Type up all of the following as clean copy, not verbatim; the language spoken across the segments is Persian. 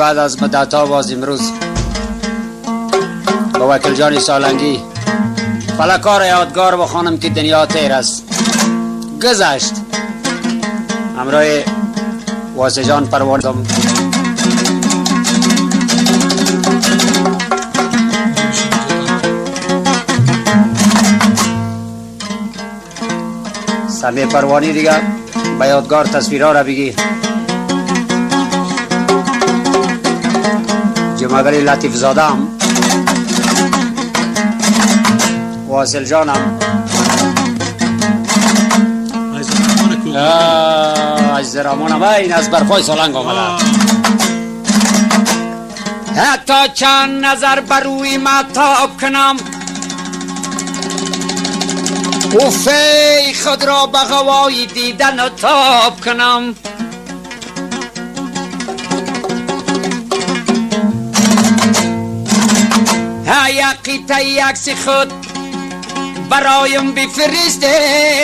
بعد از مدت‌ها باز امروز با وکیل جان سالنگی فلکار یادگار بخوانم که دنیا تیر است گذشت. همراه واسه جان پروانم سمی پروانی دیگه به یادگار تصویرها را بگیر. جمعگری لطیف زادم واصل جانم عزیز رامانم این از برفای سالنگ آمده. حتی چند نظر بر روی مطاب کنم اوفی خود را به غوای دیدن تاب کنم. یقیت یکسی خود برایم بفرسته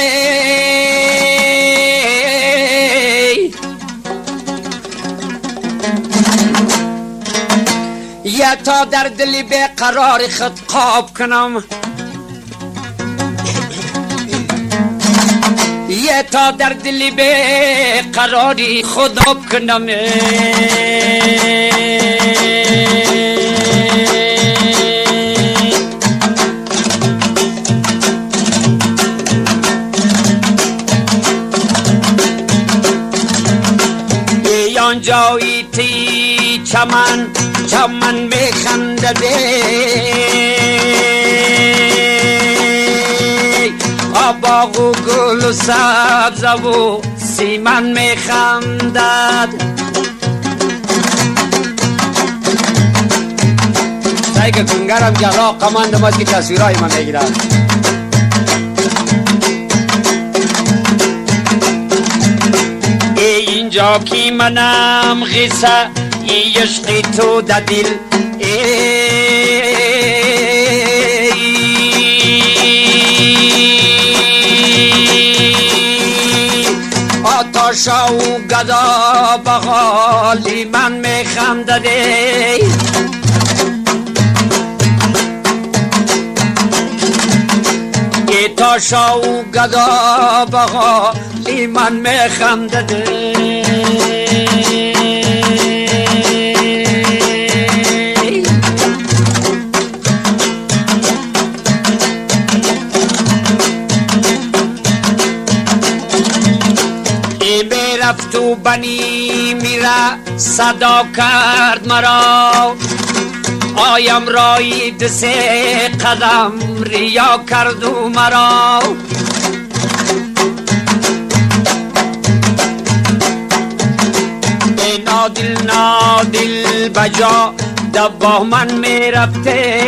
یا تا در دلی به قرار خود قاب کنم یا تا در دلی به قراری خود قاب کنم. جایی تی چمن چمن میخندده باغ و گل و سبز و سیمن میخندد. سایگ کنگرم جلا قماندم از که تصویرهای من میگیرد. اینجا کی منم غصه ای عشق تو در دل آتاشا و گدا بغالی من میخندده تاشا و گدا بغالی من میخندده. ای میرفت و بنی میره صدا کرد مرا آیم رای دسه قدم ریا کرد و مرا ای نادل نادل بجا دبا من میرفته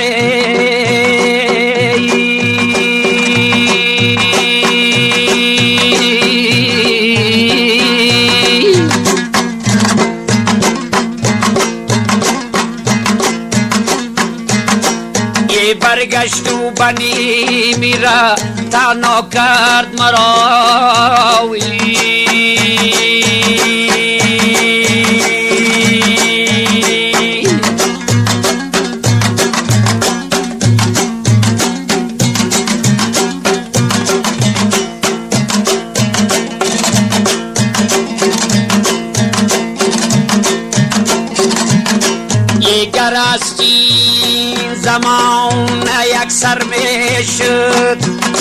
برگشت و بنی میره تنها کرد مرا گر است این زمان یک سر میشد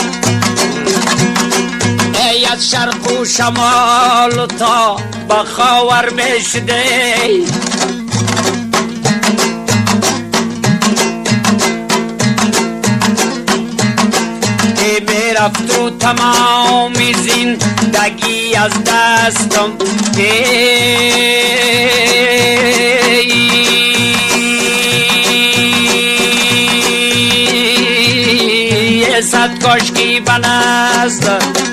ای از شرق و شمال تا به خاور میشده ای میرفت و تمام زندگی از دستم صد کاشکی بنست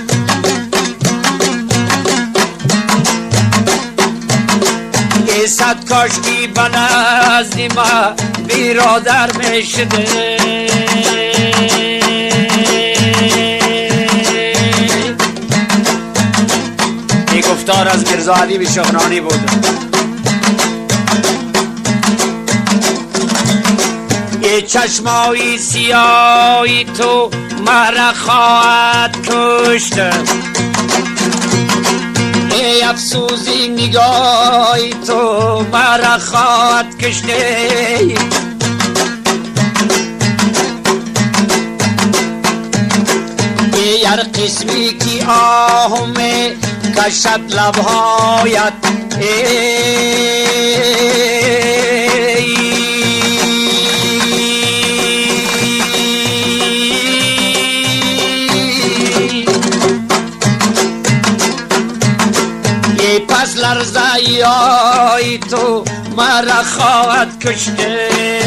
صد کاشکی بنست ما بیرادر میشده این گفتار از میرزا علی شغنانی بود. چشمای سیاهی تو مرا خواهد کشت. ای افسوزی نگاهی تو مرا خواهد کشت. ای هر قسمی که آهم کشد لبهایت، ای پس لرزه ای تو مرا خواهد کشته.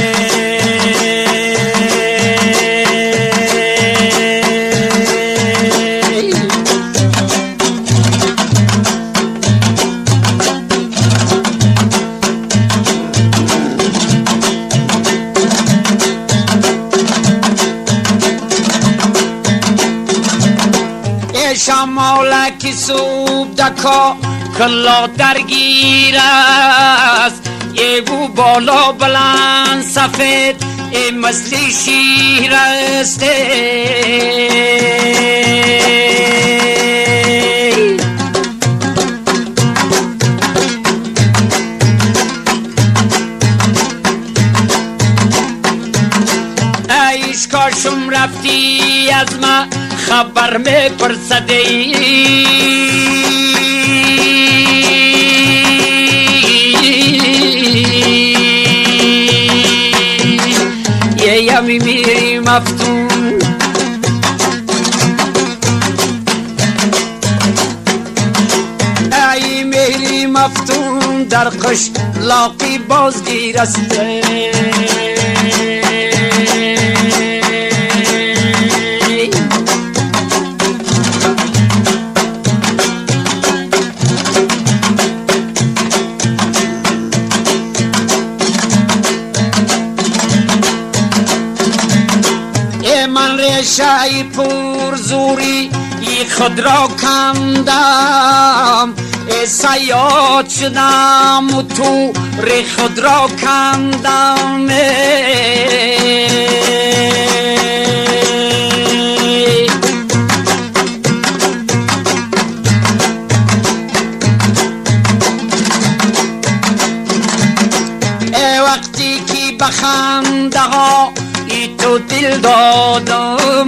شمالکی صوب دکا کلا درگیر است، ای بو بالا بلند سفید ای مثل شیر است. ایش کاشم رفتی از ما خبر می پرسدی، یه یمی میری مفتون. ای میری مفتون در قش لاقی بازگیر است. من ریشه پر زوری ای خود را کندم، ای سیاد شدم و تو ری خود را کندم. ای وقتی که بخنده ها ای تو دل دادم،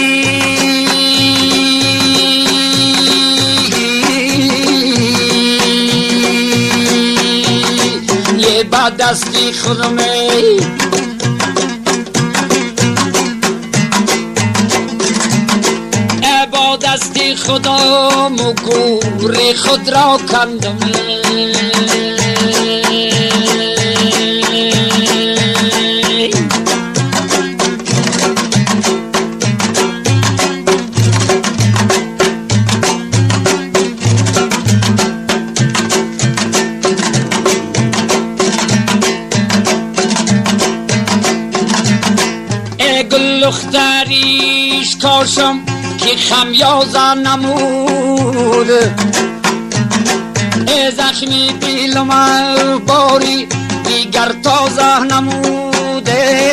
یه با دستی خودم ای با دستی خودم و گور خود را کندم. دختریش کاشم که خمیازه نمود، ای زخمی دلم باری دیگر تازه نموده.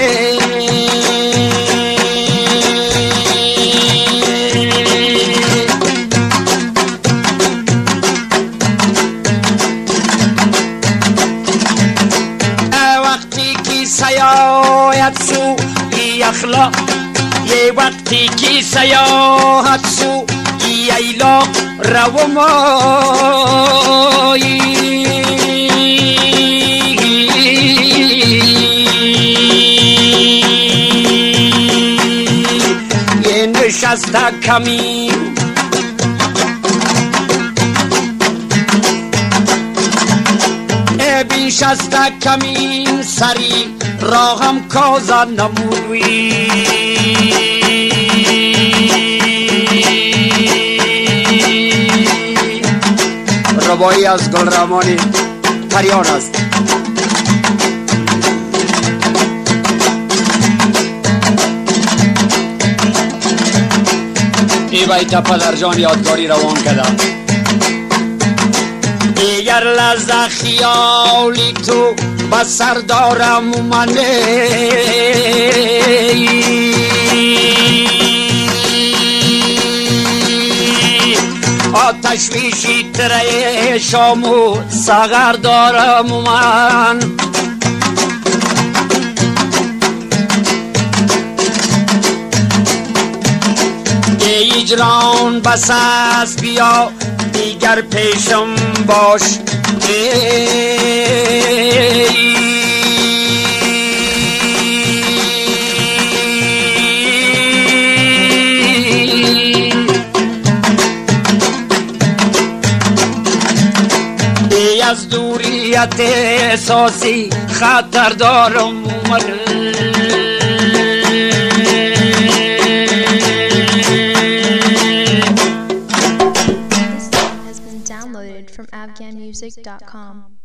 وقتی که سیاحت شو اخلاق، یه وقتی که سیاحت سو ایلا رو مایی، یه نشسته کمی بیش از کمین سری راهم کازا نمودوی. ربایی از گلرمانی پریان است. ای بیت پدرجان یادگاری روان کردم. دیگر لحظه خیالی تو بسر دارم و منه، تشویشی تره شامو ساغر دارم من هجران بس است بیا دیگر پیشم باش از دوریت احساسی خطر دارم This song has been downloaded from afghanmusic.com.